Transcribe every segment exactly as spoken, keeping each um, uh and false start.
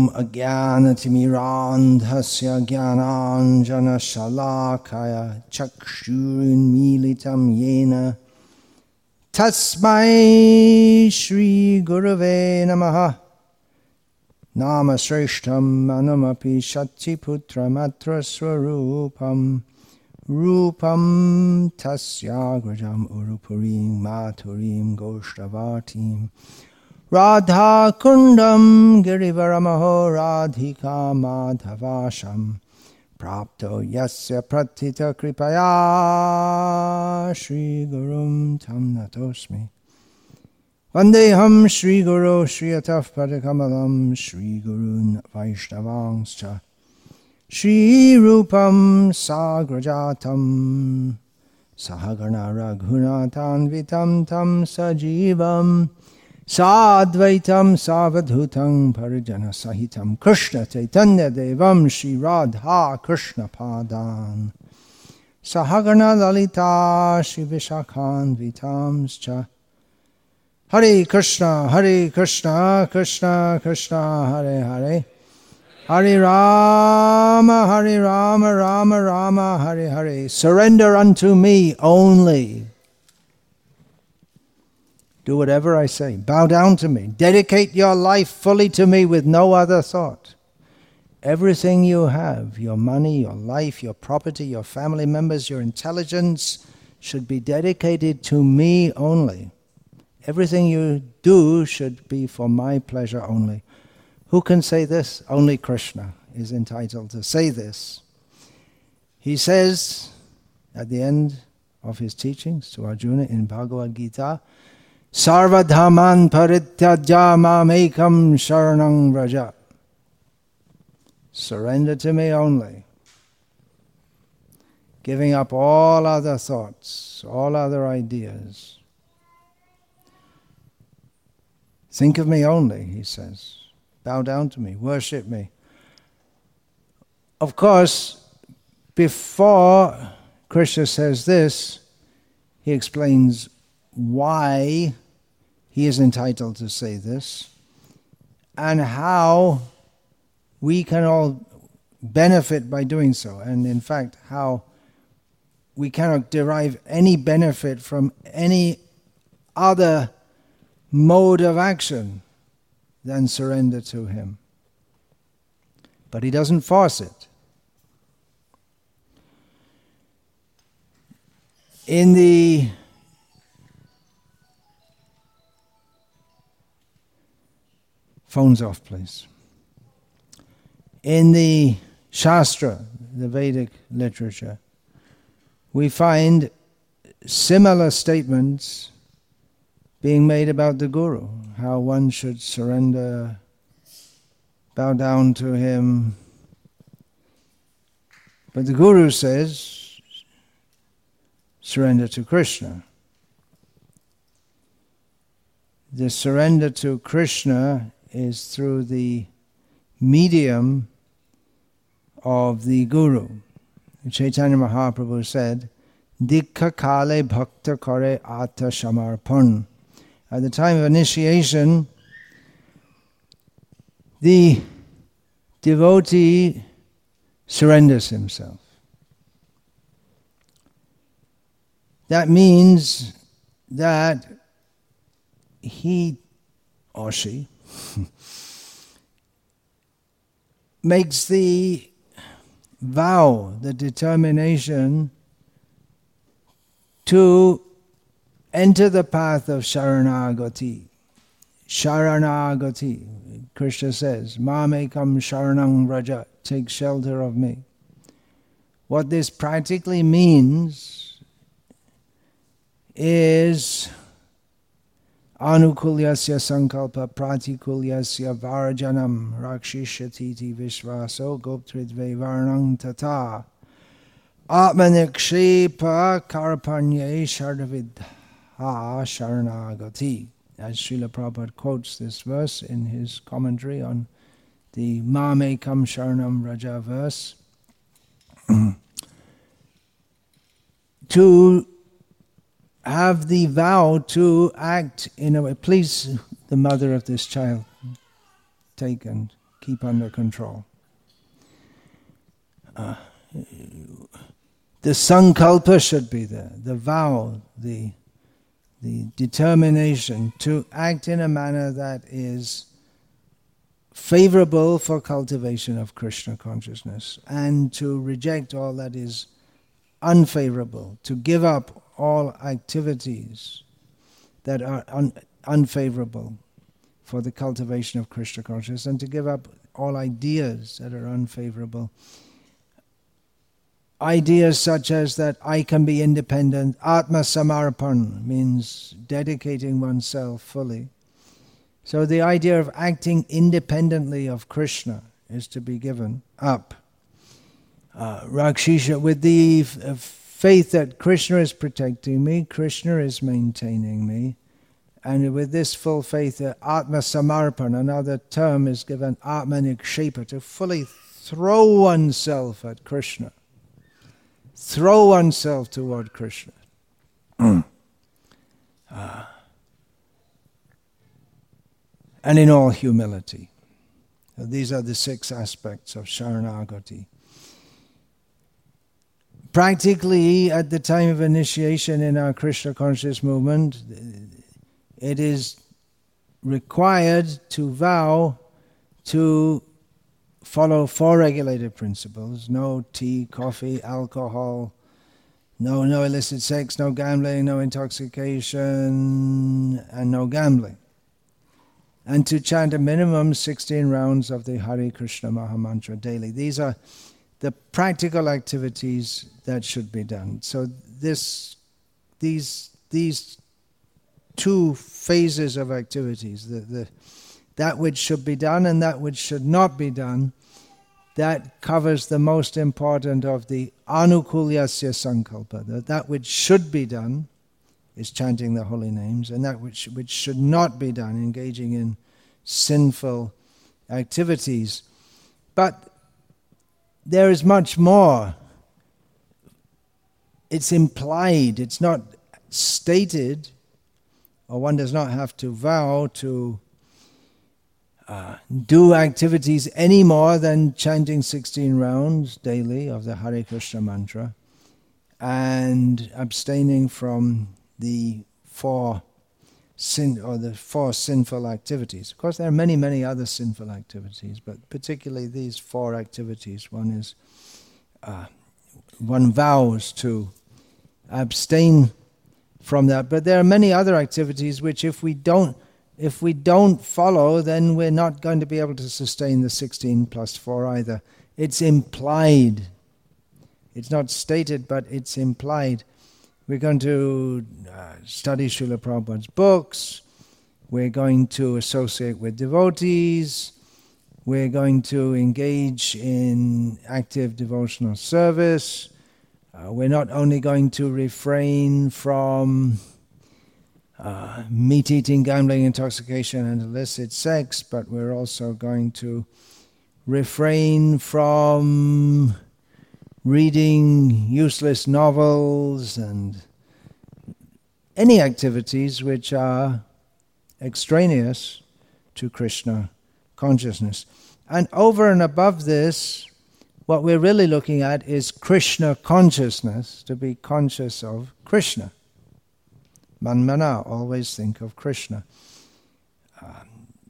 Om Ajnanatimirandhasya Jnananjana Shalakaya Chakshurunmilitam Yena Tasmai Shri Gurave Namaha Nama Sreshtam Manamapi Shatiputra Matra Swarupam Rupam Tasyagrajam Urupurim Maturim Goshtavatim Radha Kundam Girivaramaho Radhika Madhavasham Prapto Yasya Pratita Kripaya Shri Gurum Tam Natosmi Vandeham Shri Guru Shri Ataf Padakamalam Shri Gurun Vaishnavangscha Shri Rupam Sagrajatam Sahagana Raghunatan Vitam Tam Sajivam Sadvaitam Savadhutam Parijana Sahitam Krishna Chaitanya Devam Shri Radha Krishna Padan Sahagana Lalita Shri Vishakhan Vitamscha Hare Krishna Hare Krishna Krishna Krishna Hare Hare Hare Rama Hare Rama Rama Rama Hare Hare. Surrender unto me only. Do whatever I say. Bow down to me. Dedicate your life fully to me with no other thought. Everything you have, your money, your life, your property, your family members, your intelligence, should be dedicated to me only. Everything you do should be for my pleasure only. Who can say this? Only Krishna is entitled to say this. He says at the end of his teachings to Arjuna in Bhagavad Gita, Sarvadhaman parityaja mamekam sharanang vraja. Surrender to me only. Giving up all other thoughts, all other ideas. Think of me only, he says. Bow down to me, worship me. Of course, before Krishna says this, he explains why he is entitled to say this, and how we can all benefit by doing so, and in fact, how we cannot derive any benefit from any other mode of action than surrender to him. But he doesn't force it. In the Phones off, please. In the Shastra, the Vedic literature, we find similar statements being made about the Guru, how one should surrender, bow down to him. But the Guru says, surrender to Krishna. The surrender to Krishna is through the medium of the Guru. Chaitanya Mahaprabhu said, Dikha kale bhakta kare ata shamarpan. At the time of initiation, the devotee surrenders himself. That means that he or she makes the vow, the determination to enter the path of Sharanagati. Sharanagati. Krishna says, Mamekam Sharanang Vraja, take shelter of me. What this practically means is Anukulyasya sankalpa pratikulyasya varjanam rakshishati vishvaso goptridve varnang tata atmanikshepa karpanye shardavidha sharanagati. As Srila Prabhupada quotes this verse in his commentary on the Mamekam Sharanam Vraja verse, to have the vow to act in a way. Please, the mother of this child, take and keep under control. Uh, the sankalpa should be there, the vow, the, the determination to act in a manner that is favorable for cultivation of Krishna consciousness, and to reject all that is unfavorable, to give up all activities that are un- unfavorable for the cultivation of Krishna consciousness, and to give up all ideas that are unfavorable. Ideas such as that I can be independent, Atma Samarpan means dedicating oneself fully. So the idea of acting independently of Krishna is to be given up. Uh, Rakshisha, with the f- uh, faith that Krishna is protecting me, Krishna is maintaining me, and with this full faith, uh, Atma Samarpan, another term is given, Atma Nikshepa, to fully throw oneself at Krishna, throw oneself toward Krishna. uh, and in all humility. So these are the six aspects of Sharanagati. Practically, at the time of initiation in our Krishna conscious movement, it is required to vow to follow four regulated principles: no tea, coffee, alcohol, no no illicit sex, no gambling, no intoxication, and no gambling. And to chant a minimum sixteen rounds of the Hare Krishna Mahamantra daily. These are the practical activities that should be done. So this, these, these two phases of activities, the, the, that which should be done and that which should not be done, that covers the most important of the anukulyasya sankalpa. That, that which should be done is chanting the holy names, and that which, which should not be done, engaging in sinful activities. But there is much more. It's implied, it's not stated, or one does not have to vow to uh, do activities any more than chanting sixteen rounds daily of the Hare Krishna mantra and abstaining from the four sin or the four sinful activities. Of course, there are many, many other sinful activities, but particularly these four activities. One is uh, one vows to abstain from that. But there are many other activities which, if we don't, if we don't follow, then we're not going to be able to sustain the sixteen plus four either. It's implied. It's not stated, but it's implied. We're going to uh, study Srila Prabhupada's books. We're going to associate with devotees. We're going to engage in active devotional service. Uh, we're not only going to refrain from uh, meat eating, gambling, intoxication, and illicit sex, but we're also going to refrain from reading useless novels and any activities which are extraneous to Krishna consciousness. And over and above this, what we're really looking at is Krishna consciousness, to be conscious of Krishna. Manmana, always think of Krishna. Um,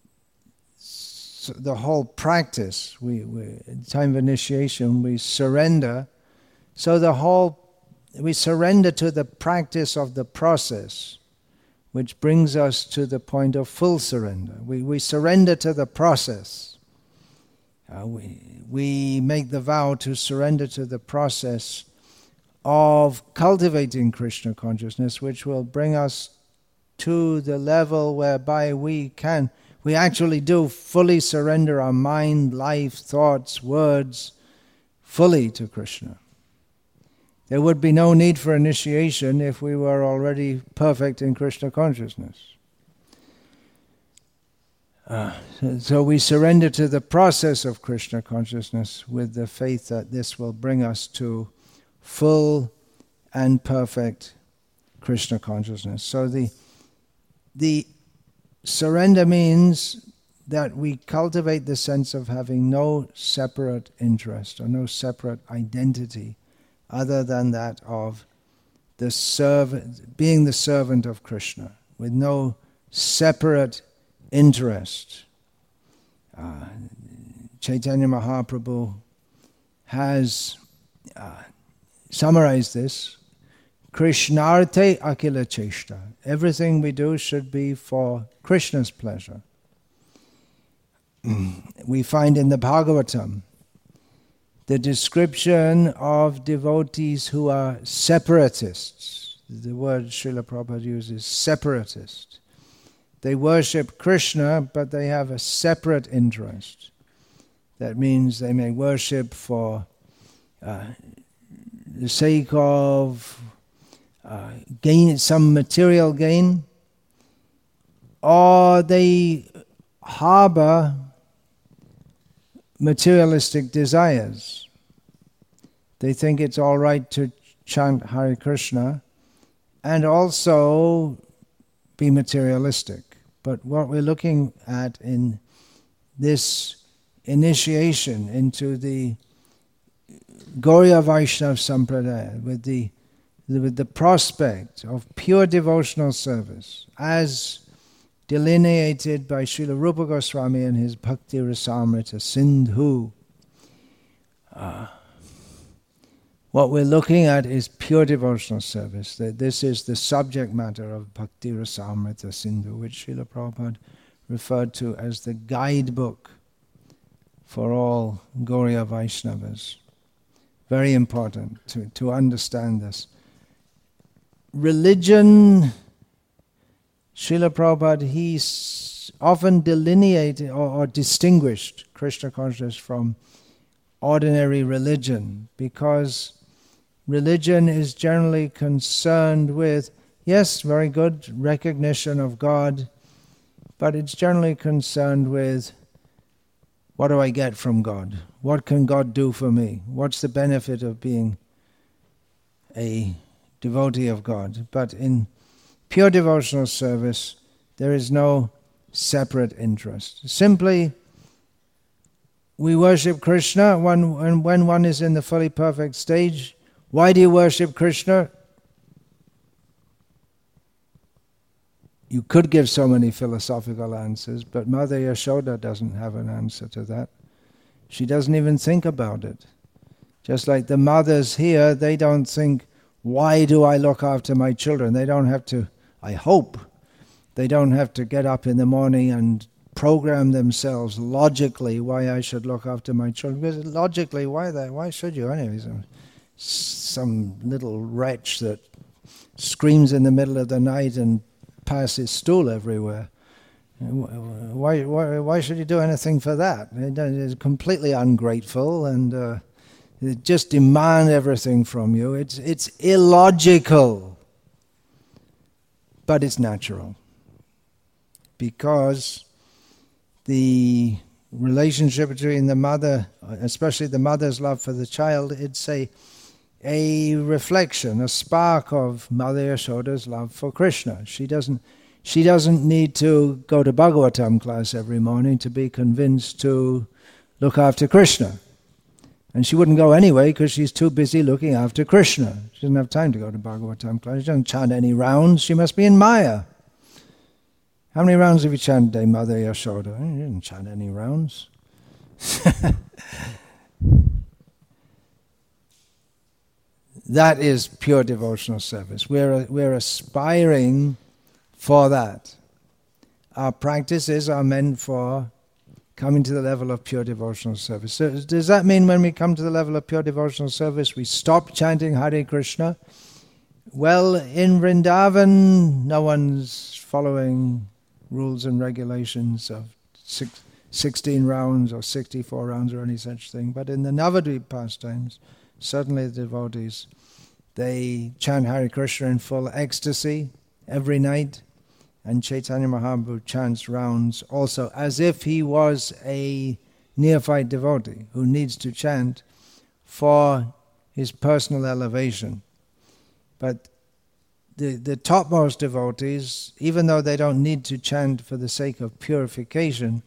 so the whole practice, we, we, in time of initiation, we surrender. So the whole, we surrender to the practice of the process, which brings us to the point of full surrender. We, we surrender to the process. Uh, we, we make the vow to surrender to the process of cultivating Krishna consciousness, which will bring us to the level whereby we can, we actually do fully surrender our mind, life, thoughts, words, fully to Krishna. There would be no need for initiation if we were already perfect in Krishna consciousness. Uh, so, so we surrender to the process of Krishna consciousness with the faith that this will bring us to full and perfect Krishna consciousness. So the the surrender means that we cultivate the sense of having no separate interest or no separate identity other than that of the servant, being the servant of Krishna, with no separate interest. Uh, Chaitanya Mahaprabhu has uh, summarized this. Krishnarte akila cheshta. Everything we do should be for Krishna's pleasure. We find in the Bhagavatam the description of devotees who are separatists. The word Srila Prabhupada uses, separatist. They worship Krishna, but they have a separate interest. That means they may worship for uh, the sake of uh, gain, some material gain, or they harbor materialistic desires. They think it's all right to chant Hare Krishna and also be materialistic. But what we're looking at in this initiation into the Gauriya Vaishnava Sampradaya, with the, with the prospect of pure devotional service, as delineated by Srila Rupa Goswami in his Bhakti Rasamrita Sindhu. Uh, what we're looking at is pure devotional service. That this is the subject matter of Bhakti Rasamrita Sindhu, which Srila Prabhupada referred to as the guidebook for all Gauriya Vaishnavas. Very important to, to understand this. Religion, Srila Prabhupada, he often delineated or, or distinguished Krishna consciousness from ordinary religion, because religion is generally concerned with, yes, very good recognition of God, but it's generally concerned with, what do I get from God? What can God do for me? What's the benefit of being a devotee of God? But in pure devotional service, there is no separate interest. Simply, we worship Krishna when, when, when one is in the fully perfect stage. Why do you worship Krishna? You could give so many philosophical answers, but Mother Yashoda doesn't have an answer to that. She doesn't even think about it. Just like the mothers here, they don't think, why do I look after my children? They don't have to, I hope, they don't have to get up in the morning and program themselves logically why I should look after my children. Because logically, why that? Why should you anyway? Some, some little wretch that screams in the middle of the night and passes stool everywhere. Why, why, why should you do anything for that? It's completely ungrateful and uh, it just demand everything from you. It's it's illogical, but it's natural, because the relationship between the mother, especially the mother's love for the child, it's a a reflection, a spark of Mother Yashoda's love for Krishna. She doesn't she doesn't need to go to Bhagavatam class every morning to be convinced to look after Krishna. And she wouldn't go anyway because she's too busy looking after Krishna. She doesn't have time to go to Bhagavatam class. She doesn't chant any rounds. She must be in Maya. How many rounds have you chanted today, Mother Yashoda? You didn't chant any rounds. That is pure devotional service. We're, we're aspiring for that. Our practices are meant for coming to the level of pure devotional service. So does that mean when we come to the level of pure devotional service, we stop chanting Hare Krishna? Well, in Vrindavan, no one's following rules and regulations of six, sixteen rounds or sixty-four rounds or any such thing. But in the Navadvip pastimes, certainly the devotees, they chant Hare Krishna in full ecstasy every night, and Chaitanya Mahaprabhu chants rounds also as if he was a neophyte devotee who needs to chant for his personal elevation. But the, the topmost devotees, even though they don't need to chant for the sake of purification,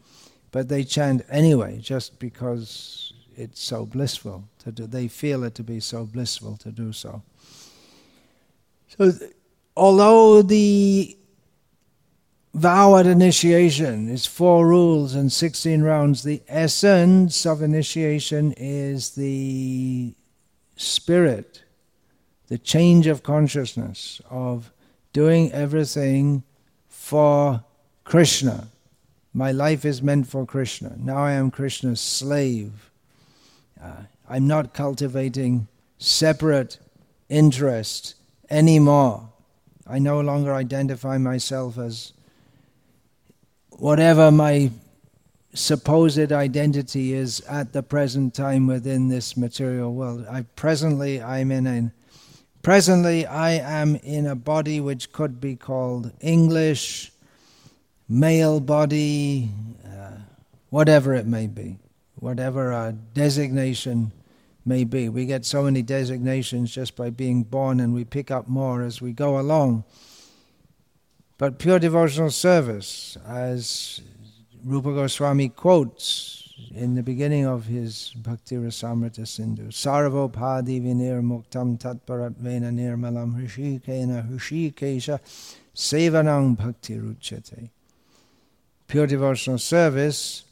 but they chant anyway just because it's so blissful to do. They feel it to be so blissful to do so. So, th- although the vow at initiation is four rules and sixteen rounds, the essence of initiation is the spirit, the change of consciousness, of doing everything for Krishna. My life is meant for Krishna. Now I am Krishna's slave. Uh, I'm not cultivating separate interest anymore. I no longer identify myself as whatever my supposed identity is at the present time within this material world. I presently I'm in a presently I am in a body which could be called English, male body, uh, whatever it may be, whatever our designation may be. We get so many designations just by being born, and we pick up more as we go along. But pure devotional service, as Rupa Goswami quotes in the beginning of his Bhakti Rasamrita Sindhu, Sarvopadi vinir muktam tatparatvena nirmalam hrishikena hrishikesha sevanang bhakti ruchyate. Pure devotional service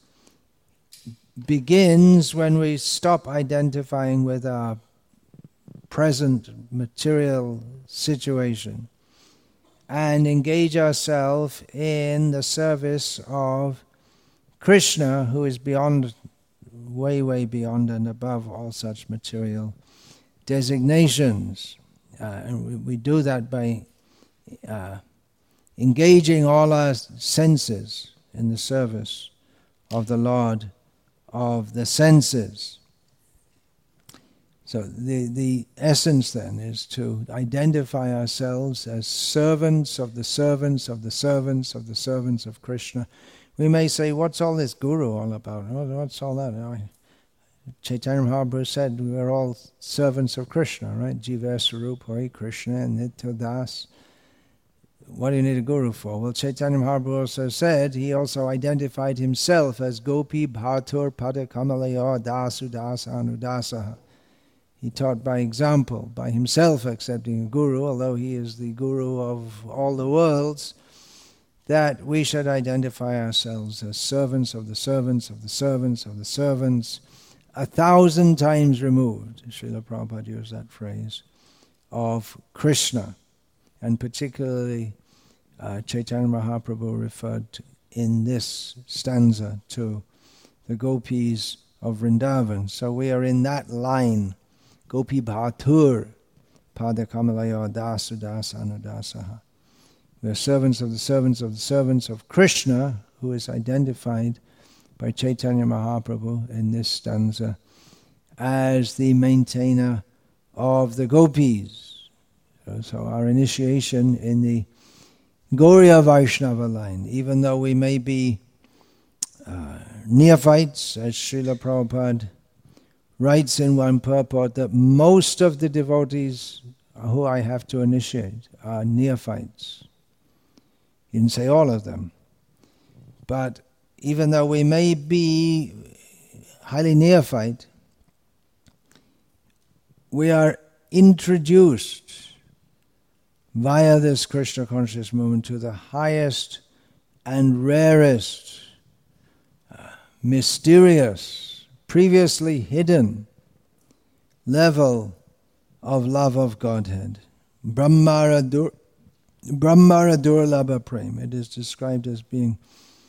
begins when we stop identifying with our present material situation and engage ourselves in the service of Krishna, who is beyond, way, way beyond and above all such material designations. Uh, and we, we do that by uh, engaging all our senses in the service of the Lord of the senses. So the, the essence then is to identify ourselves as servants of the servants of the servants of the servants of Krishna. We may say, what's all this guru all about? What's all that? Chaitanya Mahaprabhu said we're all servants of Krishna, right? Jiva Swarup, Hari Krishna, and Nitya Das. What do you need a guru for? Well, Chaitanya Mahaprabhu also said, he also identified himself as Gopi Bhatur Pada Kamalaya Dasu Dasa Anudasaha. He taught by example, by himself accepting a guru, although he is the guru of all the worlds, that we should identify ourselves as servants of the servants of the servants of the servants, a thousand times removed, Srila Prabhupada used that phrase, of Krishna. And particularly uh, Chaitanya Mahaprabhu referred to, in this stanza to the gopis of Vrindavan. So we are in that line, Gopi Bhatur, Pada Kamalaya Dasu Das Anudasaha. We are servants of the servants of the servants of Krishna, who is identified by Chaitanya Mahaprabhu in this stanza as the maintainer of the gopis. So our initiation in the Gauriya Vaishnava line, even though we may be uh, neophytes, as Srila Prabhupada writes in one purport, that most of the devotees who I have to initiate are neophytes. He didn't say all of them. But even though we may be highly neophyte, we are introduced via this Krishna conscious movement to the highest and rarest, uh, mysterious, previously hidden level of love of Godhead. Brahmara dur, Brahmara Durlabha Prem. It is described as being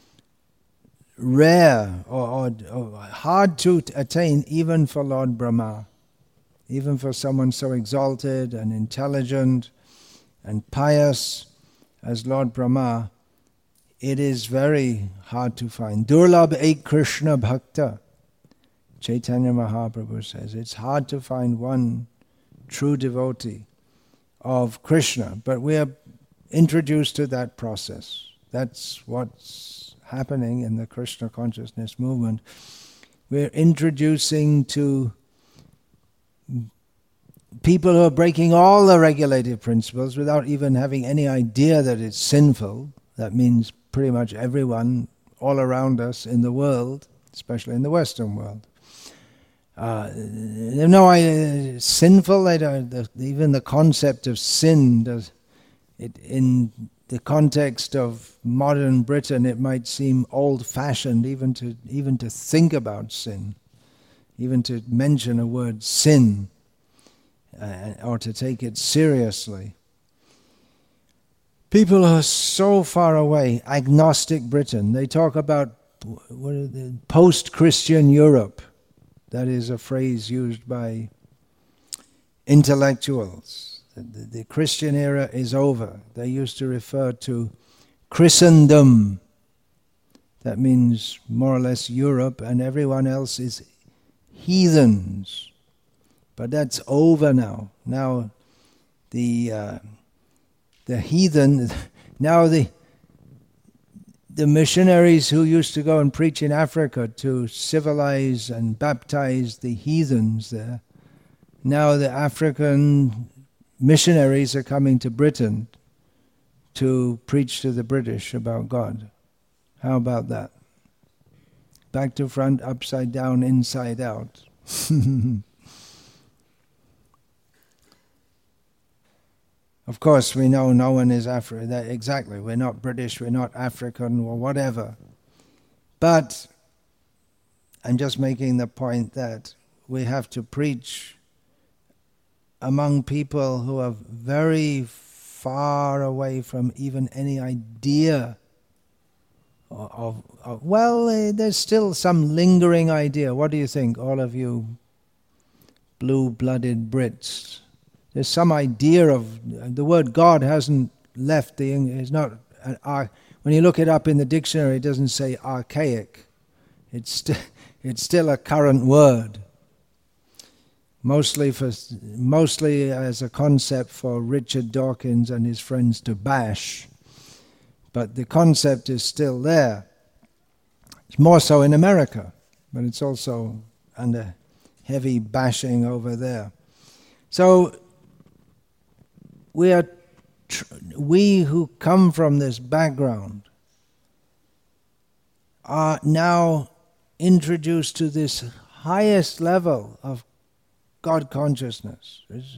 rare or, or, or hard to attain even for Lord Brahma, even for someone so exalted and intelligent and pious as Lord Brahma. It is very hard to find. Durlabh ek Krishna bhakta. Chaitanya Mahaprabhu says it's hard to find one true devotee of Krishna, but we are introduced to that process. That's what's happening in the Krishna consciousness movement. We're introducing to people who are breaking all the regulative principles without even having any idea that it's sinful. That means pretty much everyone all around us in the world, especially in the Western world. Uh, they have no idea it's sinful. They don't, the, even the concept of sin does it in the context of modern Britain. It might seem old-fashioned even to even to think about sin, even to mention a word sin, uh, or to take it seriously. People are so far away. Agnostic Britain. They talk about what are the, post-Christian Europe. That is a phrase used by intellectuals. The, the, the Christian era is over. They used to refer to Christendom. That means more or less Europe, and everyone else is heathens. But that's over now. Now the uh, the heathen, now the the missionaries who used to go and preach in Africa to civilize and baptize the heathens there, now the African missionaries are coming to Britain to preach to the British about God. How about that? Back to front, upside down, inside out. Of course, we know no one is African. Exactly, we're not British, we're not African, or whatever. But I'm just making the point that we have to preach among people who are very far away from even any idea of, of, of well, uh, there's still some lingering idea. What do you think, all of you blue-blooded Brits? There's some idea of the word God hasn't left the English. It's not an ar- when you look it up in the dictionary, it doesn't say archaic. It's st- it's still a current word. Mostly for mostly as a concept for Richard Dawkins and his friends to bash, but the concept is still there. It's more so in America, but it's also under heavy bashing over there. So we are, tr- we who come from this background are now introduced to this highest level of God consciousness. It's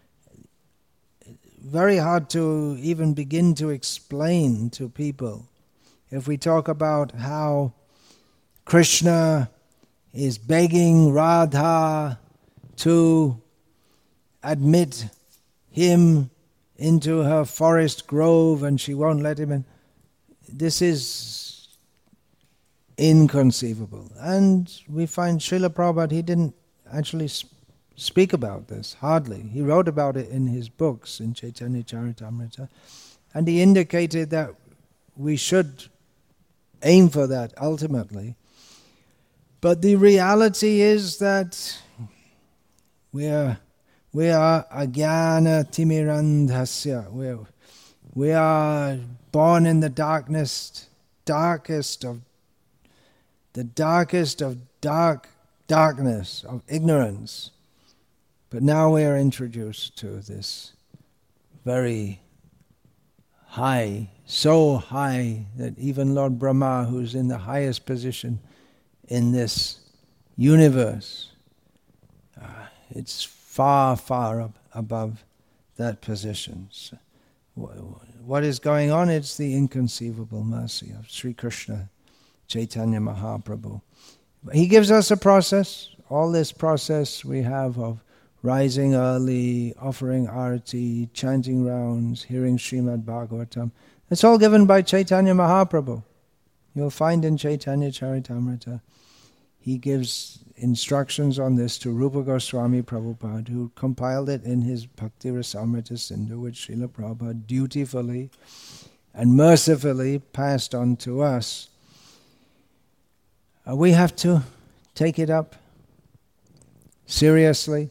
very hard to even begin to explain to people. If we talk about how Krishna is begging Radha to admit him into her forest grove and she won't let him in. This is inconceivable. And we find Srila Prabhupada, he didn't actually sp- speak about this, hardly. He wrote about it in his books, in Chaitanya Charitamrita, and he indicated that we should aim for that ultimately. But the reality is that we are We are ajnana timirandhasya. We we are born in the darkness, darkest of the darkest of dark darkness of ignorance. But now we are introduced to this very high, so high that even Lord Brahma, who's in the highest position in this universe, uh, it's far, far up above that position. So what is going on? It's the inconceivable mercy of Sri Krishna Chaitanya Mahaprabhu. He gives us a process. All this process we have of rising early, offering arati, chanting rounds, hearing Srimad Bhagavatam. It's all given by Chaitanya Mahaprabhu. You'll find in Chaitanya Charitamrita, he gives instructions on this to Rupa Goswami Prabhupada, who compiled it in his Bhakti Rasamrita Sindhu, which Srila Prabhupada dutifully and mercifully passed on to us. Uh, we have to take it up seriously,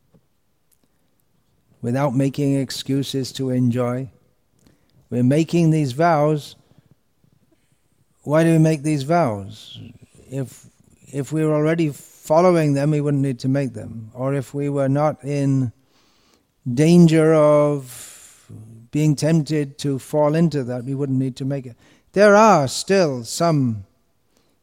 without making excuses to enjoy. We're making these vows. Why do we make these vows? If if we were already following them, we wouldn't need to make them. Or if we were not in danger of being tempted to fall into that, we wouldn't need to make it. There are still some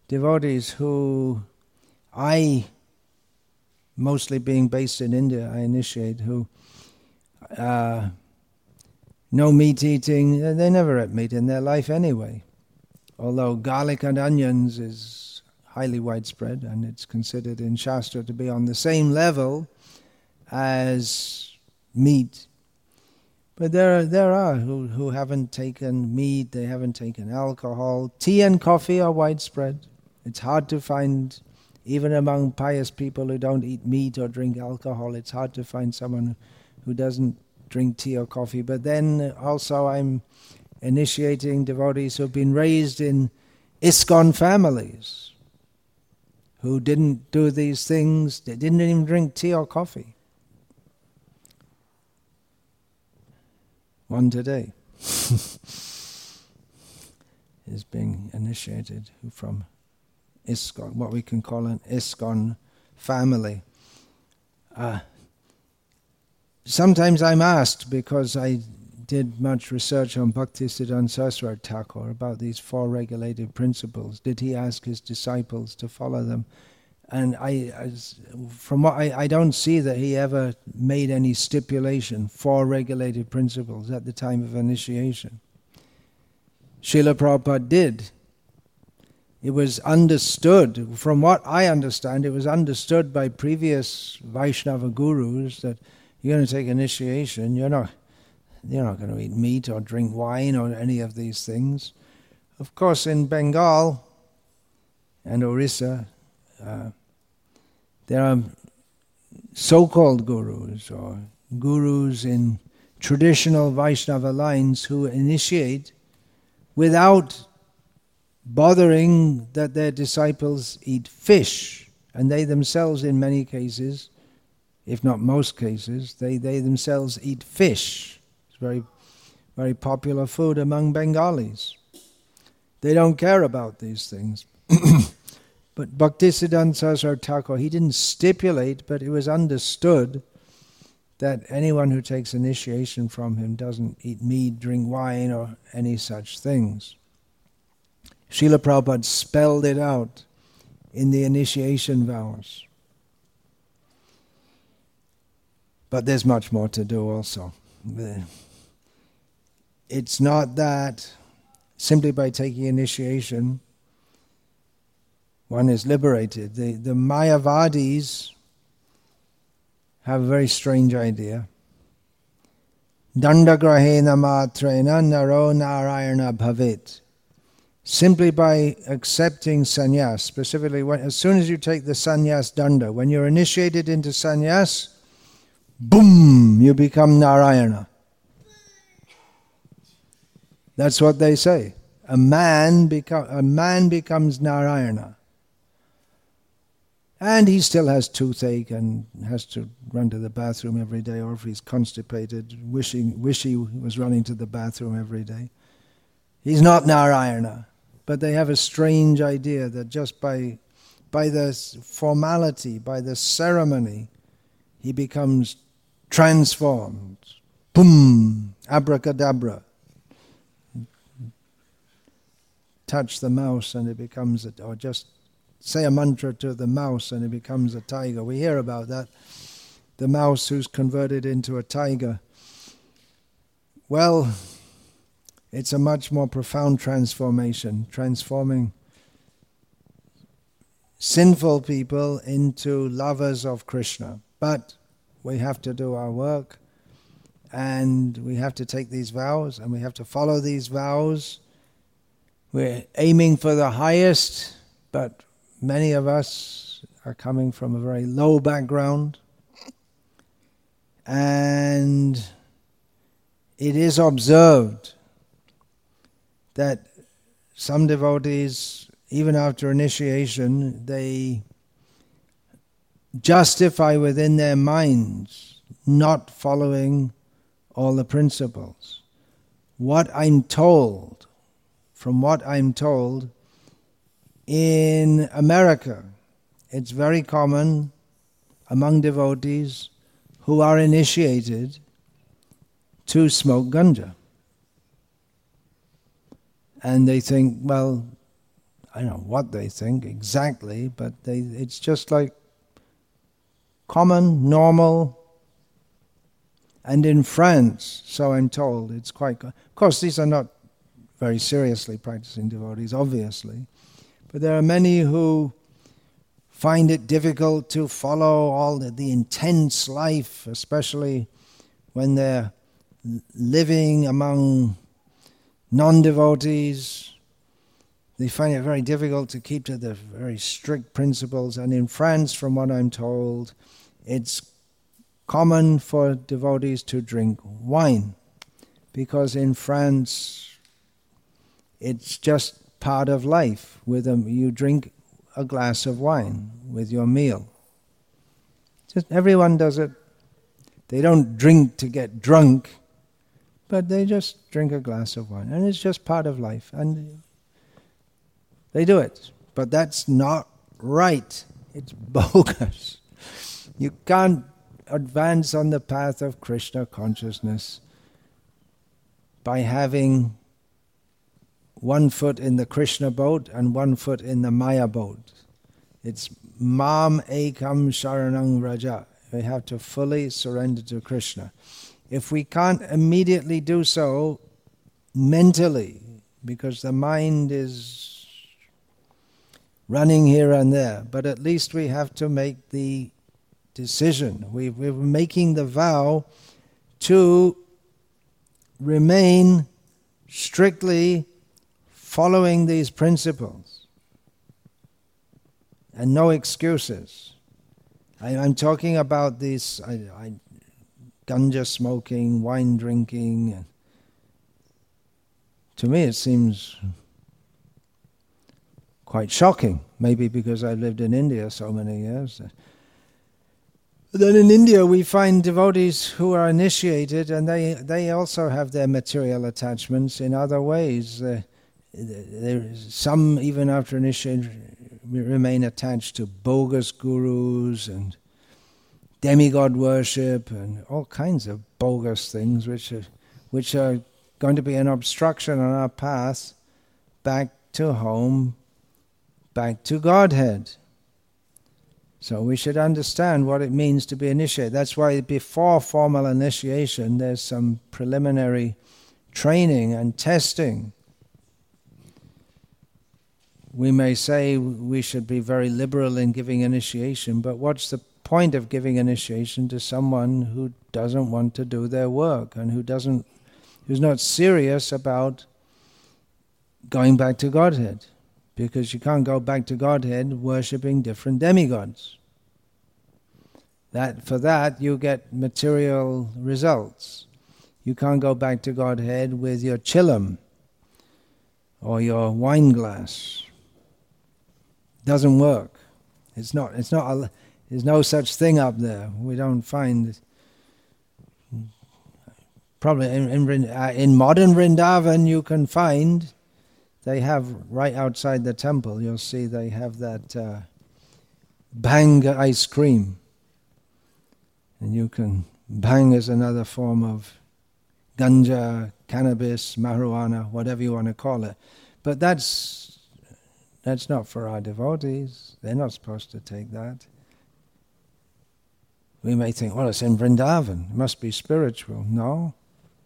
devotees who I, mostly being based in India, I initiate, who uh, no meat eating. They never ate meat in their life anyway. Although garlic and onions is highly widespread, and it's considered in Shastra to be on the same level as meat. But there are, there are who, who haven't taken meat, they haven't taken alcohol. Tea and coffee are widespread. It's hard to find, even among pious people who don't eat meat or drink alcohol, it's hard to find someone who doesn't drink tea or coffee. But then also I'm initiating devotees who've been raised in ISKCON families, who didn't do these things, they didn't even drink tea or coffee. One today is being initiated from ISKCON, what we can call an ISKCON family. Uh, sometimes I'm asked, because I did much research on Bhaktisiddhanta Saraswati Thakur about these four regulative principles, did he ask his disciples to follow them? And I, as, from what I, I don't see that he ever made any stipulation for regulative principles at the time of initiation. Srila Prabhupada did. It was understood, from what I understand, it was understood by previous Vaishnava gurus that you're going to take initiation, you're not, you're not going to eat meat or drink wine or any of these things. Of course, in Bengal and Orissa, Uh, there are so-called gurus or gurus in traditional Vaishnava lines who initiate without bothering that their disciples eat fish, and they themselves in many cases, if not most cases, they, they themselves eat fish. It's very, very popular food among Bengalis. They don't care about these things. But Bhaktisiddhanta Saraswati Thakur, he didn't stipulate, but it was understood that anyone who takes initiation from him doesn't eat meat, drink wine, or any such things. Srila Prabhupada spelled it out in the initiation vows. But there's much more to do also. It's not that simply by taking initiation one is liberated. The, the Mayavadis have a very strange idea. Dandagrahena matrena naro narayana bhavit. Simply by accepting sannyas, specifically when, as soon as you take the sannyas danda, when you're initiated into sannyas, boom, you become Narayana. That's what they say. A man, beco- a man becomes Narayana. And he still has toothache and has to run to the bathroom every day, or if he's constipated, wishing wish he was running to the bathroom every day. He's not Narayana. But they have a strange idea that just by, by the formality, by the ceremony, he becomes transformed. Boom! Abracadabra. Touch the mouse and it becomes, a, or just say a mantra to the mouse and it becomes a tiger. We hear about that. The mouse who's converted into a tiger. Well, it's a much more profound transformation, transforming sinful people into lovers of Krishna. But we have to do our work, and we have to take these vows, and we have to follow these vows. We're aiming for the highest, but many of us are coming from a very low background, and it is observed that some devotees, even after initiation, they justify within their minds not following all the principles. What I'm told, from what I'm told, in America, it's very common among devotees who are initiated to smoke ganja. And they think, well, I don't know what they think exactly, but they, it's just like common, normal. And in France, so I'm told, it's quite... Of course, these are not very seriously practicing devotees, obviously. But there are many who find it difficult to follow all the, the intense life, especially when they're living among non-devotees. They find it very difficult to keep to the very strict principles. And in France, from what I'm told, it's common for devotees to drink wine, because in France it's just part of life. With them, you drink a glass of wine with your meal. Just everyone does it. They don't drink to get drunk, but they just drink a glass of wine, and it's just part of life, and they do it. But that's not right. It's bogus. You can't advance on the path of Krishna consciousness by having one foot in the Krishna boat and one foot in the Maya boat. It's Mam Ekam Sharanang Raja. We have to fully surrender to Krishna. If we can't immediately do so mentally, because the mind is running here and there, but at least we have to make the decision. We, we're making the vow to remain strictly following these principles and no excuses. I, I'm talking about these I, I, ganja smoking, wine drinking. And to me it seems quite shocking, maybe because I lived in India so many years. Then in India we find devotees who are initiated, and they, they also have their material attachments in other ways. Uh, some, even after initiation, remain attached to bogus gurus and demigod worship and all kinds of bogus things which are, which are going to be an obstruction on our path back to home, back to Godhead. So we should understand what it means to be initiated. That's why before formal initiation there's some preliminary training and testing. We may say we should be very liberal in giving initiation, but what's the point of giving initiation to someone who doesn't want to do their work and who doesn't, who's not serious about going back to Godhead? Because you can't go back to Godhead worshipping different demigods. That for that you get material results. You can't go back to Godhead with your chillum or your wine glass. Doesn't work. It's not. It's not. A, there's no such thing up there. We don't find. Probably in in, uh, in modern Vrindavan you can find. They have right outside the temple. You'll see they have that uh, bhang ice cream, and you can bhang is another form of ganja, cannabis, marijuana, whatever you want to call it. But that's that's not for our devotees. They're not supposed to take that. We may think, well, it's in Vrindavan. It must be spiritual. No,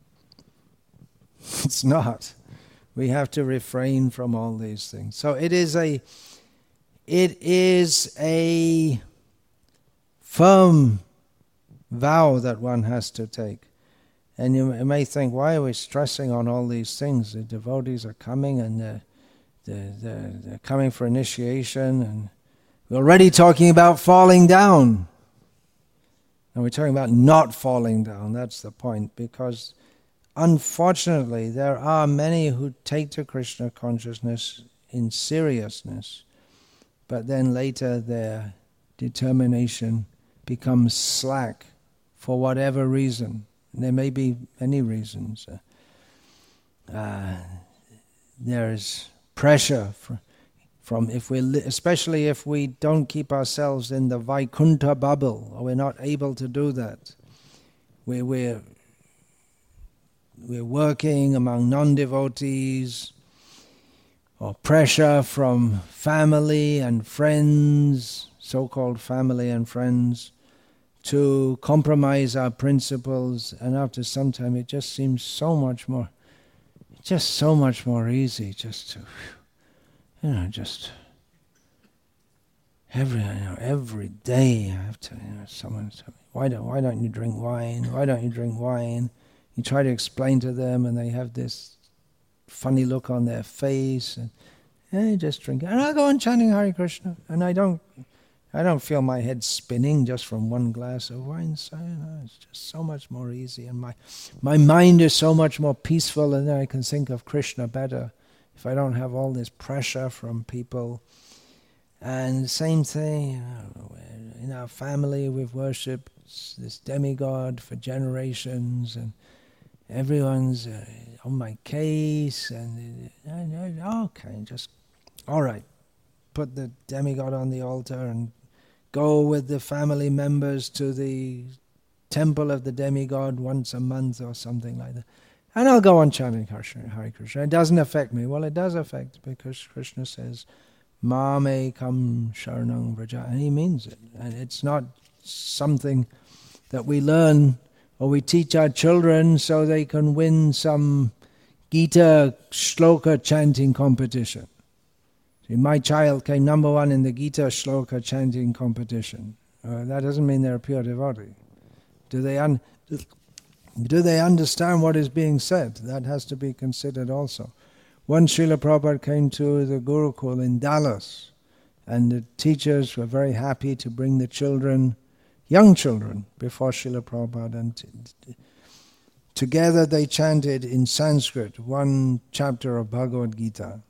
it's not. We have to refrain from all these things. So it is a, it is a firm vow that one has to take. And you may think, why are we stressing on all these things? The devotees are coming and they're, they're, they're, they're coming for initiation, and we're already talking about falling down. And we're talking about not falling down. That's the point, because unfortunately, there are many who take to Krishna consciousness in seriousness, but then later their determination becomes slack for whatever reason. There may be many reasons. Uh, there is pressure from, from if we, li- especially if we don't keep ourselves in the Vaikuntha bubble, or we're not able to do that. We, we're We're working among non-devotees. or pressure from family and friends, so-called family and friends, to compromise our principles, and after some time it just seems so much more, just so much more easy just to, you know, just every, you know, every day I have to, you know, someone tell me, why don't, why don't you drink wine? Why don't you drink wine? You try to explain to them and they have this funny look on their face, and eh, just drink. And I go on chanting Hare Krishna, and I don't, I don't feel my head spinning just from one glass of wine. So you know, it's just so much more easy, and my, my mind is so much more peaceful, and then I can think of Krishna better if I don't have all this pressure from people. And same thing, you know, in our family we've worshipped this demigod for generations, and everyone's uh, on my case, and uh, okay, just, all right, put the demigod on the altar and go with the family members to the temple of the demigod once a month or something like that. And I'll go on chanting Hare Krishna. It doesn't affect me. Well, it does affect, because Krishna says, Mame kam sharanang vraja, and he means it. And it's not something that we learn or we teach our children so they can win some Gita shloka chanting competition. See, my child came number one in the Gita shloka chanting competition. Uh, that doesn't mean they're a pure devotee. Do they un- do they understand what is being said? That has to be considered also. Once Srila Prabhupada came to the Gurukul in Dallas, and the teachers were very happy to bring the children, young children, before Srila Prabhupada, and t- t- together they chanted in Sanskrit one chapter of Bhagavad Gita.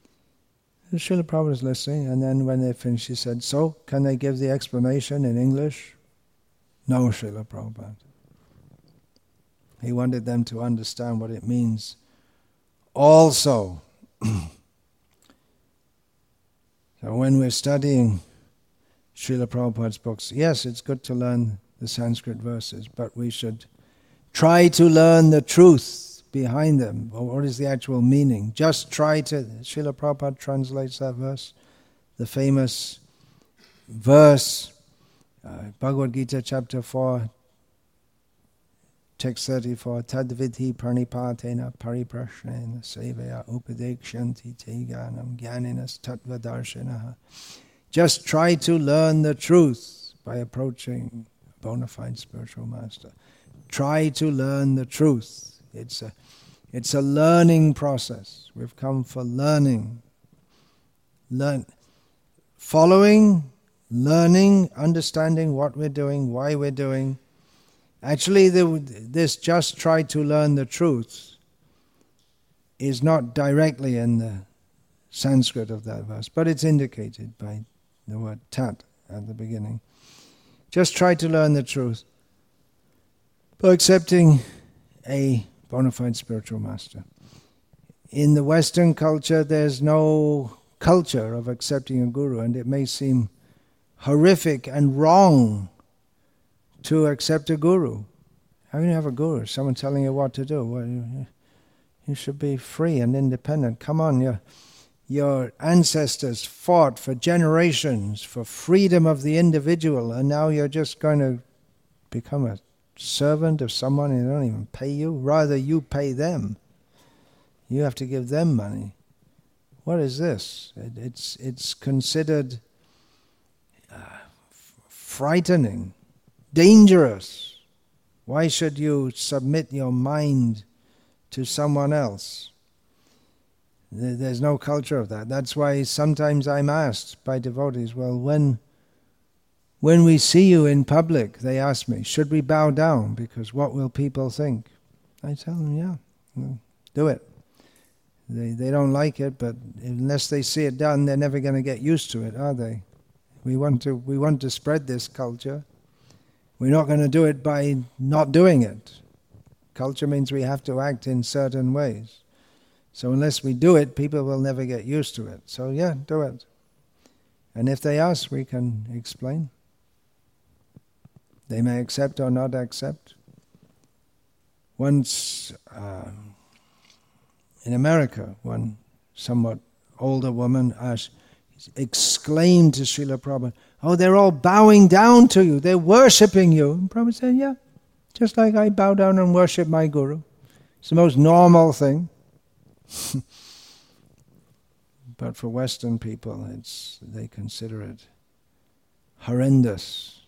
And Srila Prabhupada was listening, and then when they finished, he said, "So, can they give the explanation in English?" No, Srila Prabhupada. He wanted them to understand what it means. Also, so when we're studying Srila Prabhupada's books, yes, it's good to learn the Sanskrit verses, but we should try to learn the truth behind them, or what is the actual meaning. Just try to, Srila Prabhupada translates that verse, the famous verse, uh, Bhagavad Gita chapter four, text thirty-four, Tadvidhi pranipatena pariprashnena sevaya upadekshanti te gyanam gyaninas tattvadarshinaha. Just try to learn the truth by approaching a bona fide spiritual master. Try to learn the truth. It's a, it's a learning process. We've come for learning. Learn, following, learning, understanding what we're doing, why we're doing. Actually, the, this just try to learn the truth is not directly in the Sanskrit of that verse, but it's indicated by the word tat at the beginning. Just try to learn the truth by accepting a bona fide spiritual master. In the Western culture, there's no culture of accepting a guru, and it may seem horrific and wrong to accept a guru. How can you have a guru? Someone telling you what to do? Well, you, you should be free and independent. Come on, your, your ancestors fought for generations for freedom of the individual, and now you're just going to become a servant of someone who don't even pay you? Rather, you pay them. You have to give them money. What is this? It, it's, it's considered uh, f- frightening. Dangerous. Why should you submit your mind to someone else? There's no culture of that. That's why sometimes I'm asked by devotees, well, when when we see you in public, they ask me, should we bow down? Because what will people think? I tell them, yeah, do it. They they don't like it, but unless they see it done, they're never going to get used to it, are they? We want to we want to spread this culture. We're not going to do it by not doing it. Culture means we have to act in certain ways. So unless we do it, people will never get used to it. So yeah, do it. And if they ask, we can explain. They may accept or not accept. Once uh, in America, one somewhat older woman as exclaimed to Srila Prabhupada, "Oh, they're all bowing down to you, they're worshipping you." And Prabhupada said, "Yeah, just like I bow down and worship my Guru. It's the most normal thing." But for Western people, it's they consider it horrendous.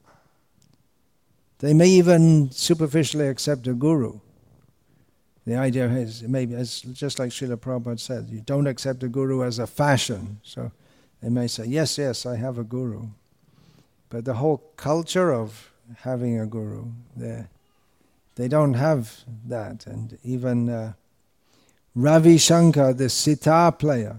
They may even superficially accept a Guru. The idea is, maybe, as just like Srila Prabhupada said, you don't accept a Guru as a fashion. So they may say, yes, yes, I have a Guru. But the whole culture of having a Guru, they, they don't have that. And even uh, Ravi Shankar, the sitar player,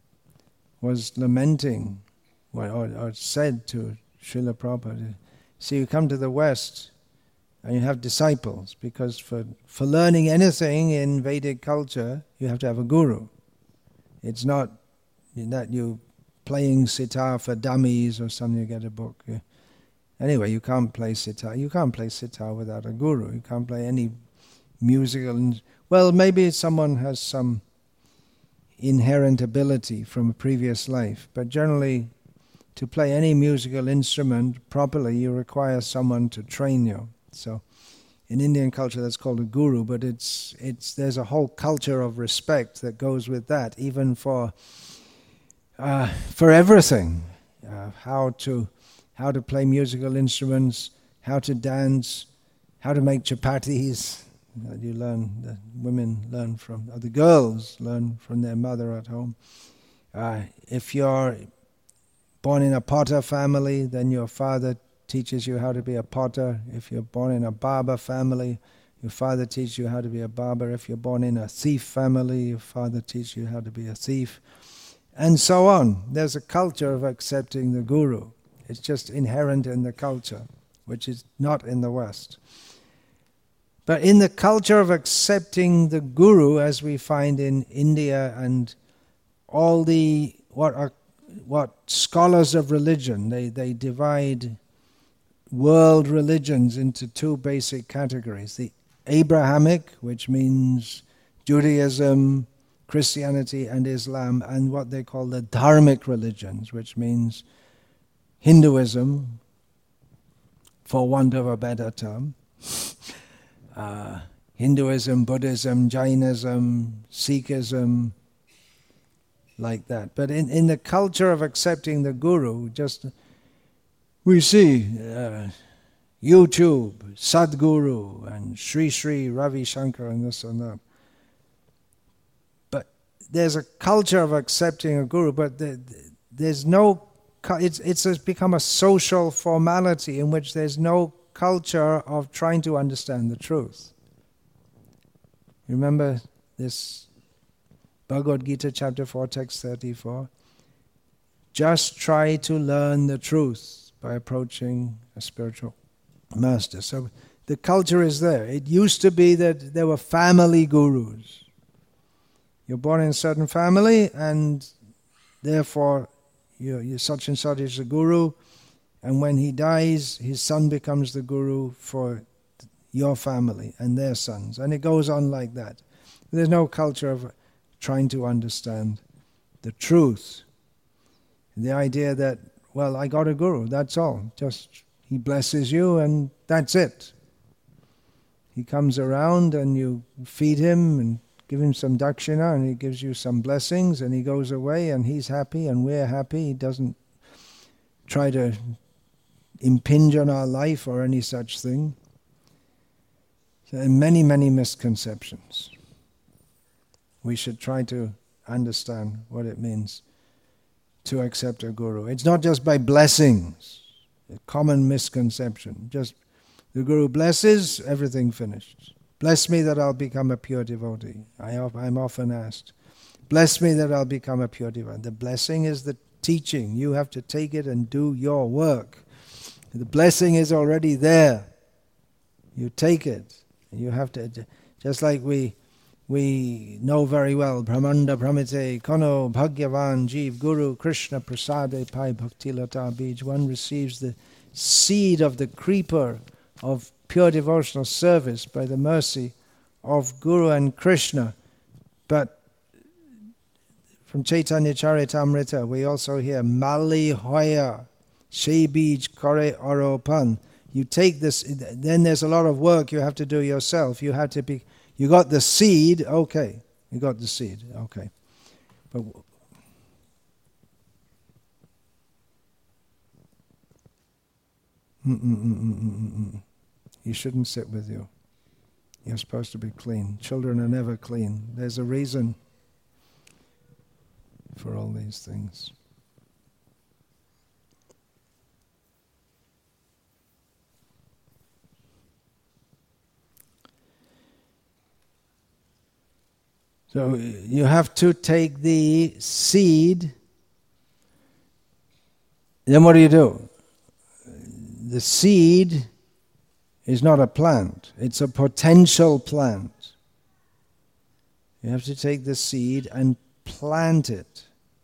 was lamenting, or, or said to Srila Prabhupada, "See, you come to the West and you have disciples, because for, for learning anything in Vedic culture, you have to have a Guru. It's not that you playing sitar for dummies or something, you get a book. Anyway, you can't play sitar. You can't play sitar without a Guru. You can't play any musical... Well, maybe someone has some inherent ability from a previous life, but generally to play any musical instrument properly you require someone to train you. So in Indian culture that's called a Guru, but it's it's there's a whole culture of respect that goes with that, even for uh, for everything. Uh, how to how to play musical instruments, how to dance, how to make chapatis. That you learn, the women learn from, or the girls learn from their mother at home. Uh, if you're born in a potter family, then your father teaches you how to be a potter. If you're born in a barber family, your father teaches you how to be a barber. If you're born in a thief family, your father teaches you how to be a thief. And so on. There's a culture of accepting the Guru. It's just inherent in the culture, which is not in the West. But in the culture of accepting the Guru, as we find in India and all the what are what scholars of religion, they, they divide world religions into two basic categories. The Abrahamic, which means Judaism, Christianity and Islam, and what they call the Dharmic religions, which means Hinduism, for want of a better term. Uh, Hinduism, Buddhism, Jainism, Sikhism, like that. But in, in the culture of accepting the Guru, just we see uh, YouTube, Sadguru, and Sri Sri Ravi Shankar, and this and that. But there's a culture of accepting a Guru, but the, the, there's no. It's it's become a social formality in which there's no culture of trying to understand the truth. You remember this Bhagavad Gita chapter four, text thirty-four? Just try to learn the truth by approaching a spiritual master. So the culture is there. It used to be that there were family gurus. You're born in a certain family and therefore you're, you're such and such is a guru. And when he dies, his son becomes the guru for your family and their sons. And it goes on like that. There's no culture of trying to understand the truth. The idea that, well, I got a guru, that's all. Just he blesses you and that's it. He comes around and you feed him and give him some dakshina and he gives you some blessings and he goes away and he's happy and we're happy. He doesn't try to impinge on our life or any such thing. So there are many, many misconceptions. We should try to understand what it means to accept a guru. It's not just by blessings, a common misconception. Just the guru blesses, everything finished. Bless me that I'll become a pure devotee. I, I'm often asked, bless me that I'll become a pure devotee. The blessing is the teaching. You have to take it and do your work. The blessing is already there. You take it. You have to, just like we we know very well, Brahmanda Brahmite Kono Bhagyavan Jeev Guru Krishna Prasade Pai Bhakti Lata Bij. One receives the seed of the creeper of pure devotional service by the mercy of Guru and Krishna. But from Chaitanya Charitamrita, we also hear Mali Hoya, She Bij Kore Aropan. You take this, then there's a lot of work you have to do yourself. You have to be, you got the seed, okay. You got the seed, okay. But Mm-mm-mm-mm-mm-mm. You shouldn't sit with you. You're supposed to be clean. Children are never clean. There's a reason for all these things. So you have to take the seed. Then what do you do? The seed is not a plant, it's a potential plant. You have to take the seed and plant it.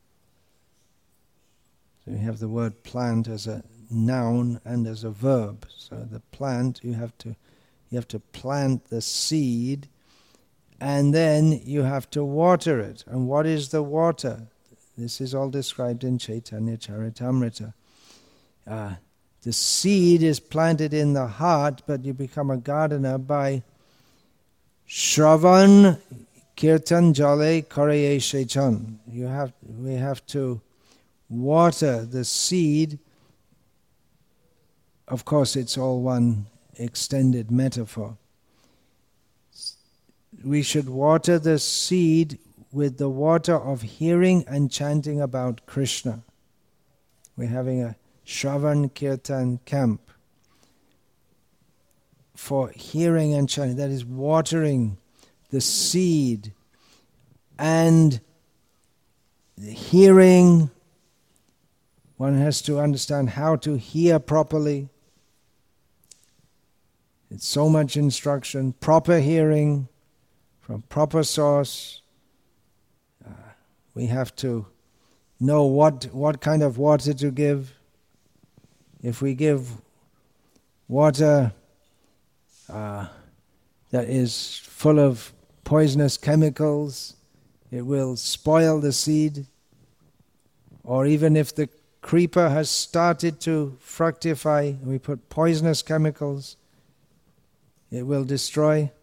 So you have the word plant as a noun and as a verb. So the plant, you have to you have to plant the seed, and then you have to water it. And what is the water? This is all described in Chaitanya Charitamrita. Uh, The seed is planted in the heart, but you become a gardener by Shravan Kirtan Jale Kareye Shechan. You have we have to water the seed. Of course, it's all one extended metaphor. We should water the seed with the water of hearing and chanting about Krishna. We're having a Shravan Kirtan camp for hearing and chanting. That is watering the seed and the hearing. One has to understand how to hear properly. It's so much instruction. Proper hearing from proper source. Uh, we have to know what, what kind of water to give. If we give water uh, that is full of poisonous chemicals, it will spoil the seed. Or even if the creeper has started to fructify, we put poisonous chemicals, it will destroy.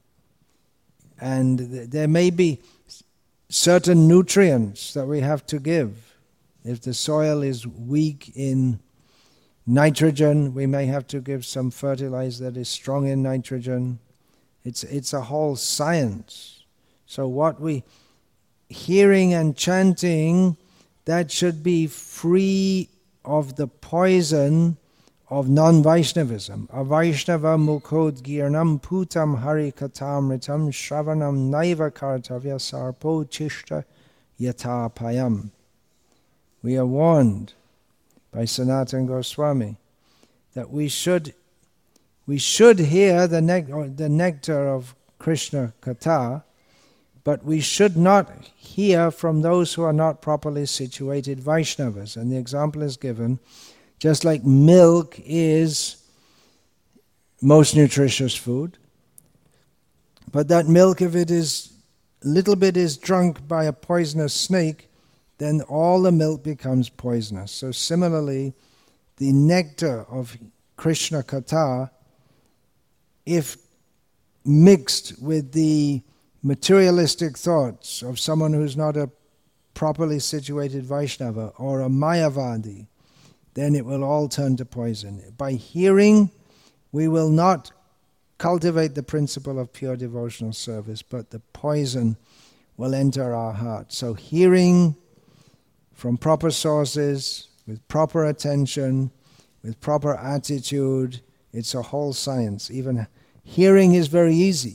And th- there may be certain nutrients that we have to give. If the soil is weak in nitrogen, we may have to give some fertilizer that is strong in nitrogen. It's it's a whole science. So what we, hearing and chanting, that should be free of the poison of non-Vaishnavism. Avaishnava mukhod girnam putam hari katamritam shravanam naiva kartavya sarpo chishta yata payam. We are warned by Sanatana Goswami that we should we should hear the, ne- the nectar of Krishna Katha, but we should not hear from those who are not properly situated Vaishnavas. And the example is given, just like milk is most nutritious food, but that milk, if it is a little bit is drunk by a poisonous snake, then all the milk becomes poisonous. So similarly, the nectar of Krishna Katha, if mixed with the materialistic thoughts of someone who's not a properly situated Vaishnava or a Mayavadi, then it will all turn to poison. By hearing, we will not cultivate the principle of pure devotional service, but the poison will enter our heart. So hearing from proper sources, with proper attention, with proper attitude, it's a whole science. Even hearing is very easy.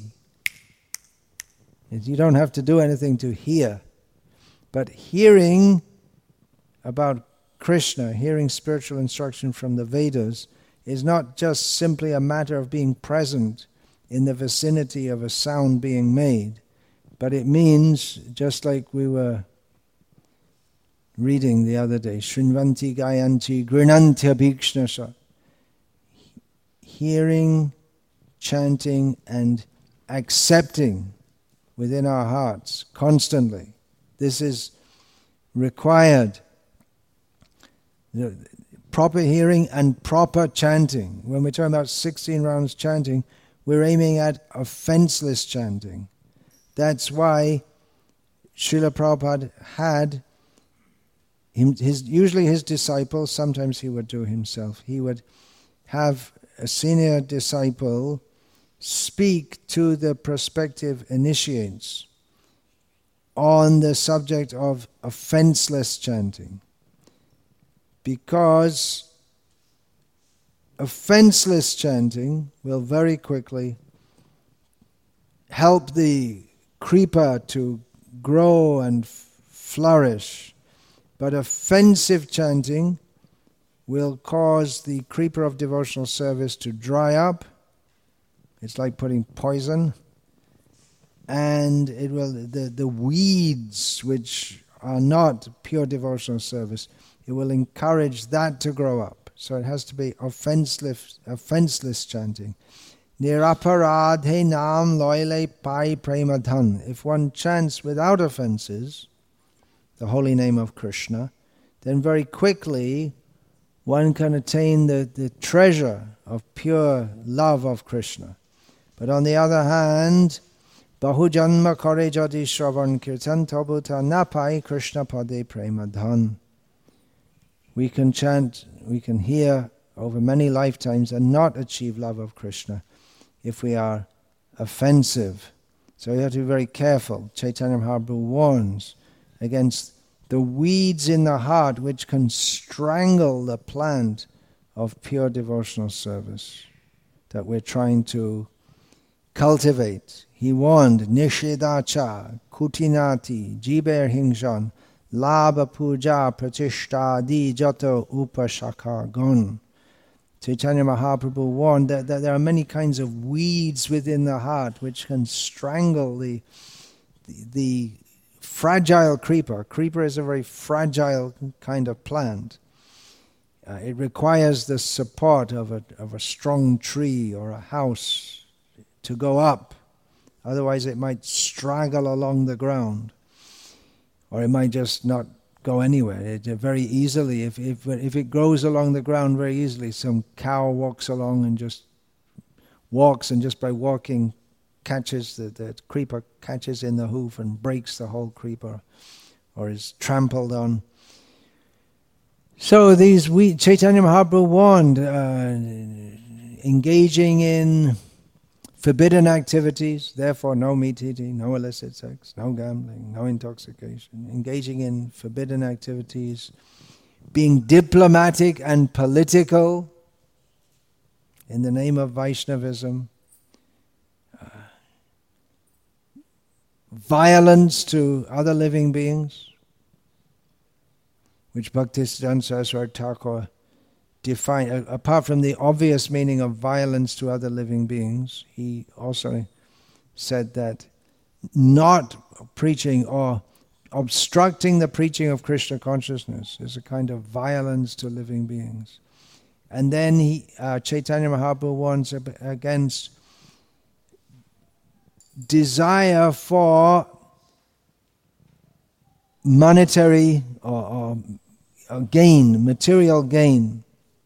You don't have to do anything to hear. But hearing about Krishna, hearing spiritual instruction from the Vedas, is not just simply a matter of being present in the vicinity of a sound being made, but it means, just like we were reading the other day, Shrinvanti Gayanti Grinantya Bhikshnasha, hearing, chanting, and accepting within our hearts constantly. This is required. The proper hearing and proper chanting. When we're talking about sixteen rounds chanting, we're aiming at offenseless chanting. That's why Srila Prabhupada had him, his, usually his disciples, sometimes he would do himself, he would have a senior disciple speak to the prospective initiates on the subject of offenseless chanting. Because offenseless chanting will very quickly help the creeper to grow and f- flourish. But offensive chanting will cause the creeper of devotional service to dry up. It's like putting poison. And it will the, the weeds which are not pure devotional service, it will encourage that to grow up. So it has to be offenseless, offenseless chanting. Niraparadhe nam loile pai premadhan. If one chants without offenses the holy name of Krishna, then very quickly one can attain the, the treasure of pure love of Krishna. But on the other hand, Bahujanma kare jadi shravan kirtan tabuta napai Krishna pade premadhan. We can chant, we can hear over many lifetimes and not achieve love of Krishna if we are offensive. So you have to be very careful. Chaitanya Mahaprabhu warns against the weeds in the heart which can strangle the plant of pure devotional service that we're trying to cultivate. He warned, Nishidacha, Kutinati, Jiber Hingshan, Labha Puja, Pratishta, Di Jato Upashaka Gon. Chaitanya Mahaprabhu warned that, that there are many kinds of weeds within the heart which can strangle the, the, the fragile creeper. Creeper is a very fragile kind of plant. Uh, it requires the support of a, of a strong tree or a house to go up. Otherwise it might straggle along the ground. Or it might just not go anywhere. It, uh, very easily, if, if, if it grows along the ground very easily, some cow walks along and just walks and just by walking catches, the, the creeper catches in the hoof and breaks the whole creeper or is trampled on. So these, we, Chaitanya Mahaprabhu warned, uh, engaging in forbidden activities, therefore no meat eating, no illicit sex, no gambling, no intoxication, engaging in forbidden activities, being diplomatic and political in the name of Vaishnavism, uh, violence to other living beings, which Bhaktisiddhanta Saraswati Thakur define, uh, apart from the obvious meaning of violence to other living beings, he also said that not preaching or obstructing the preaching of Krishna consciousness is a kind of violence to living beings. And then he, uh, Chaitanya Mahaprabhu warns against desire for monetary or, or, or gain, material gain,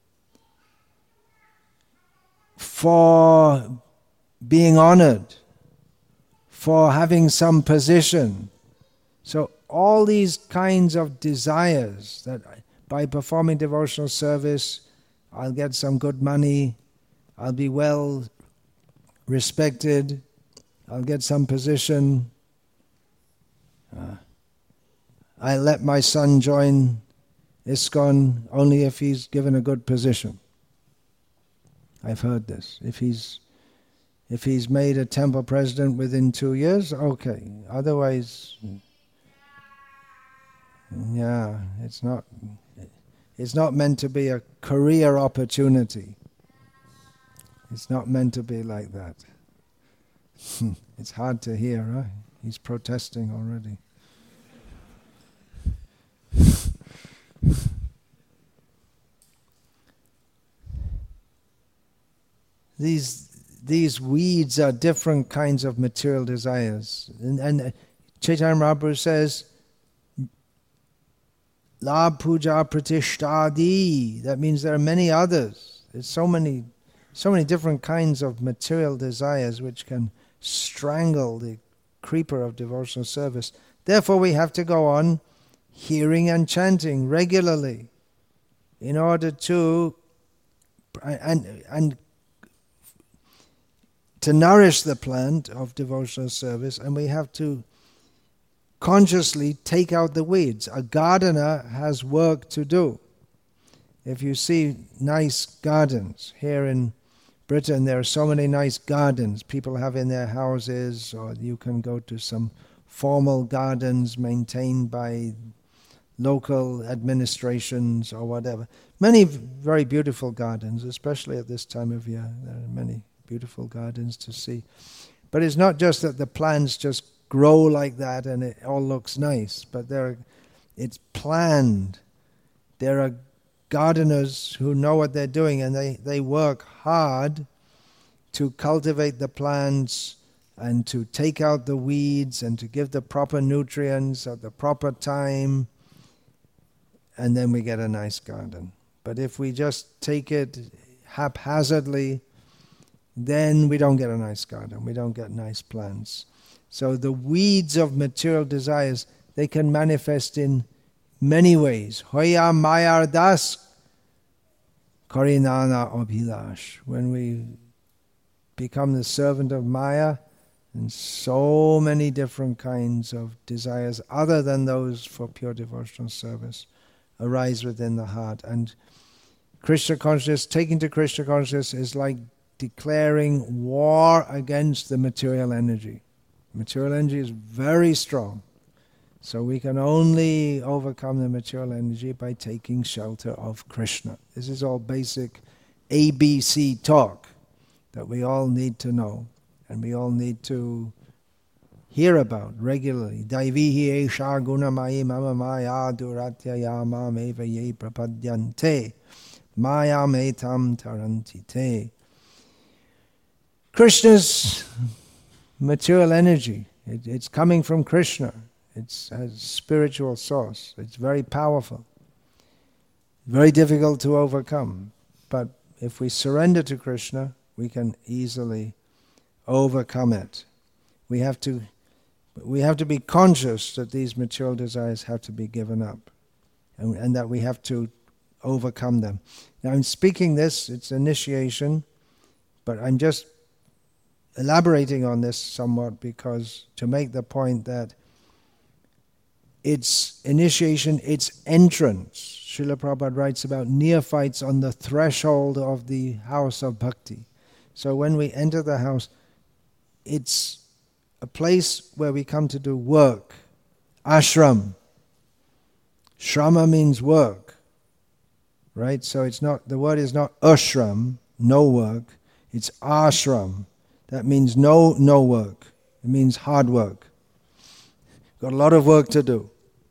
for being honored, for having some position. So all these kinds of desires that by performing devotional service, I'll get some good money, I'll be well respected, I'll get some position, uh, I let my son join ISKCON only if he's given a good position. I've heard this. If he's if he's made a temple president within two years, okay. Otherwise, yeah, it's not it's not meant to be a career opportunity. It's not meant to be like that. It's hard to hear, right? He's protesting already. These these weeds are different kinds of material desires. And, and Chaitanya Mahaprabhu says, Labh puja pratishtadi. That means there are many others. There's so many, so many different kinds of material desires which can strangle the creeper of devotional service. Therefore, we have to go on hearing and chanting regularly in order to and and to nourish the plant of devotional service, and we have to consciously take out the weeds. A gardener has work to do. If you see nice gardens here in Britain, there are so many nice gardens people have in their houses, or you can go to some formal gardens maintained by local administrations or whatever. Many very beautiful gardens, especially at this time of year. There are many beautiful gardens to see. But it's not just that the plants just grow like that and it all looks nice, but there, it's planned. There are gardeners who know what they're doing, and they, they work hard to cultivate the plants and to take out the weeds and to give the proper nutrients at the proper time, and then we get a nice garden. But if we just take it haphazardly, then we don't get a nice garden, we don't get nice plants. So the weeds of material desires, they can manifest in many ways. Hoya mayar das karinana abhilash. When we become the servant of Maya, and so many different kinds of desires other than those for pure devotional service arise within the heart. And Krishna consciousness, taking to Krishna consciousness, is like declaring war against the material energy. Material energy is very strong. So we can only overcome the material energy by taking shelter of Krishna. This is all basic A B C talk that we all need to know and we all need to hear about regularhi. Daivihi esha gunamayi mama maya duratya yama meva ye prapadyante maya metam tarantite. Krishna's material energy, it, it's coming from Krishna. It has a spiritual source. It's very powerful. Very difficult to overcome. But if we surrender to Krishna, we can easily overcome it. We have to we have to be conscious that these material desires have to be given up, and, and that we have to overcome them. Now, in speaking this, it's initiation, but I'm just elaborating on this somewhat because to make the point that it's initiation, it's entrance. Srila Prabhupada writes about neophytes on the threshold of the house of bhakti. So when we enter the house, it's a place where we come to do work. Ashram. Shrama means work. Right? So it's not, the word is not ashram, no work. It's ashram. That means no no work. It means hard work. Got a lot of work to do.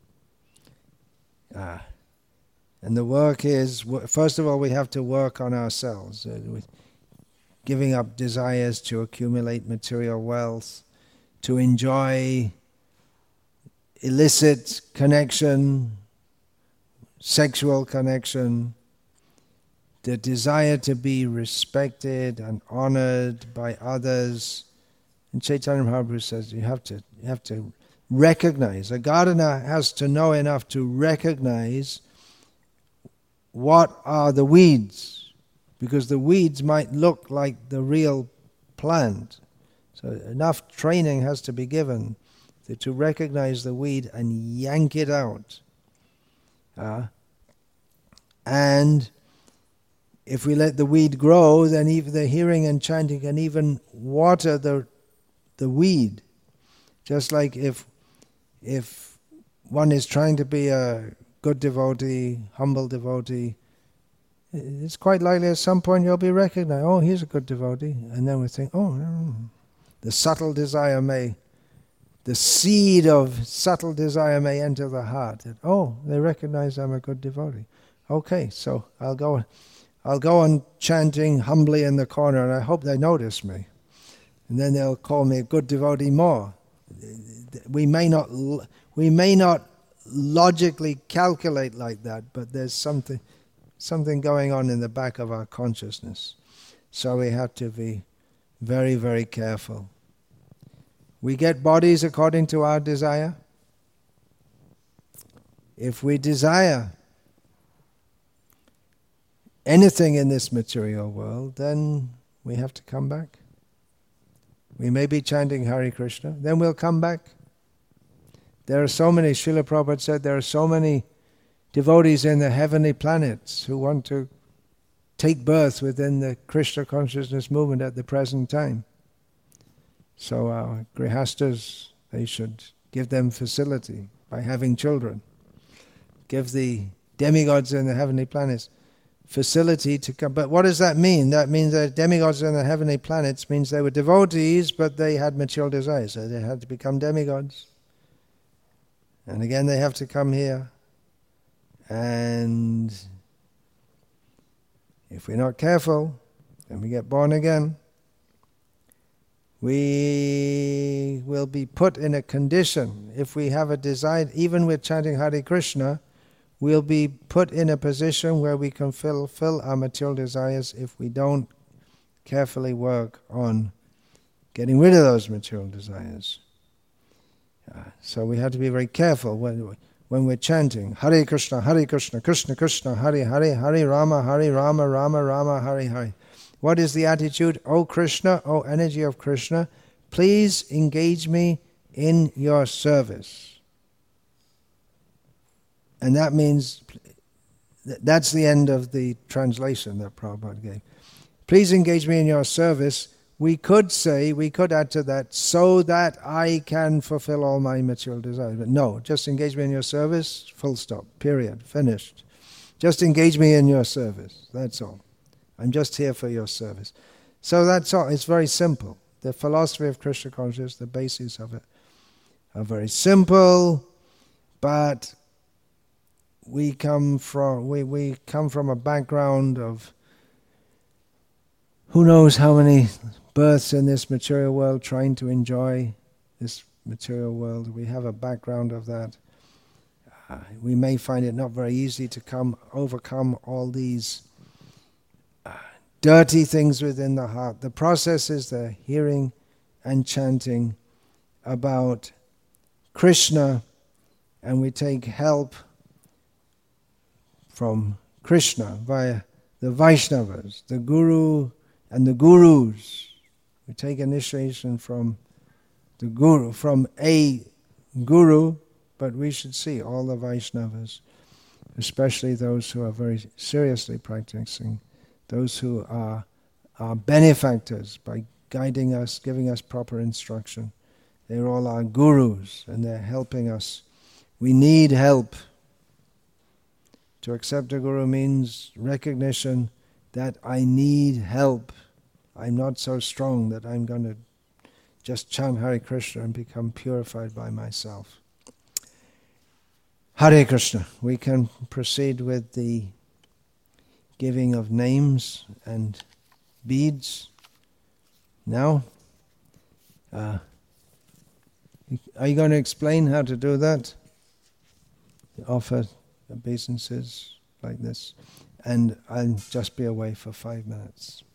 Ah. And the work is, first of all, we have to work on ourselves, uh, with giving up desires to accumulate material wealth, to enjoy illicit connection, sexual connection, the desire to be respected and honored by others. And Chaitanya Mahaprabhu says you have to you have to recognize. A gardener has to know enough to recognize what are the weeds, because the weeds might look like the real plant. So enough training has to be given to, to recognize the weed and yank it out. Uh, and if we let the weed grow, then even the hearing and chanting can even water the the weed. Just like if if one is trying to be a good devotee, humble devotee, it's quite likely at some point you'll be recognized. Oh, he's a good devotee. And then we think, oh, no. The subtle desire may, the seed of subtle desire may enter the heart. That, oh, they recognize I'm a good devotee. Okay, so I'll go I'll go on chanting humbly in the corner, and I hope they notice me. And then they'll call me a good devotee more. We may not we may not logically calculate like that, but there's something something going on in the back of our consciousness. So we have to be very, very careful. We get bodies according to our desire. If we desire anything in this material world, then we have to come back. We may be chanting Hare Krishna, then we'll come back. There are so many, Srila Prabhupada said, there are so many devotees in the heavenly planets who want to take birth within the Krishna consciousness movement at the present time. So our grihastas, they should give them facility by having children. Give the demigods in the heavenly planets facility to come. But what does that mean? That means that demigods in the heavenly planets means they were devotees, but they had material desires, so they had to become demigods. And again, they have to come here. And if we're not careful, then we get born again. We will be put in a condition, if we have a desire, even with chanting Hare Krishna, we'll be put in a position where we can fulfill our material desires if we don't carefully work on getting rid of those material desires. Uh, so we have to be very careful when when we're chanting Hare Krishna, Hare Krishna, Krishna Krishna, Hare Hare, Hare Rama, Hare Rama, Rama Rama, Hare Hare. What is the attitude? O Krishna, O energy of Krishna, please engage me in your service. And that means, that's the end of the translation that Prabhupada gave. Please engage me in your service. We could say, we could add to that, so that I can fulfill all my material desires. But no, just engage me in your service, full stop, period, finished. Just engage me in your service, that's all. I'm just here for your service. So that's all, it's very simple. The philosophy of Krishna consciousness, the basis of it, are very simple, but we come from, we, we come from a background of who knows how many births in this material world, trying to enjoy this material world. We have a background of that. Uh, we may find it not very easy to come overcome all these uh, dirty things within the heart. The process is the hearing and chanting about Krishna, and we take help from Krishna via the Vaishnavas, the Guru and the Gurus. We take initiation from the Guru, from a Guru, but we should see all the Vaishnavas, especially those who are very seriously practicing, those who are, are benefactors by guiding us, giving us proper instruction. They're all our Gurus, and they're helping us. We need help. To accept a Guru means recognition that I need help. I'm not so strong that I'm going to just chant Hare Krishna and become purified by myself. Hare Krishna. We can proceed with the giving of names and beads. Now, uh, are you going to explain how to do that? Offer obeisances like this. And I'll just be away for five minutes.